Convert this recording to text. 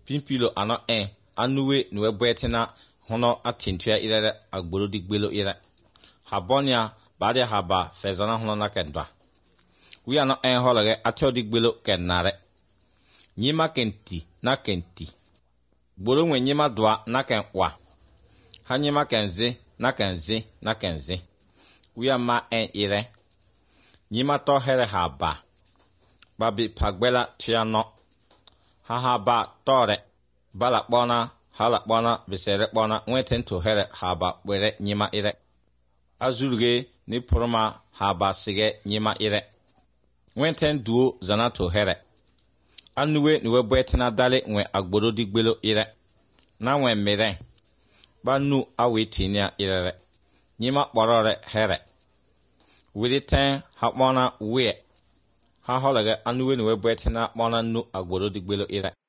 Pimpilo ano anuwe niwe bwetina hono atintua irere agboro digbelo ire. Habonia badia haba fezana hono na kendwa. We ano holage atio digbelo kenare. Nyima kenti na kenti. Gboro nwe nyima dwa na kenwa. Ha nyima kenzi na kenzi na kenzi. We ama ire. Nyima to here haba. Babi pagbela tiano. Haba tore. Balak bona, halak bona, bisere bona, weten to here haba were nyima ire. Azulge ni proma haba sige nyima ire. Wenten duo zana to here. Anuwe niwe bwetina dale nwe agboro digbelo ire. Na nwe mere. Banu awe tinia ire. Nyima borore here. Wili ten hapmona we. Ha holage anuwe niwe bwetina mona nu agboro digbelo ire.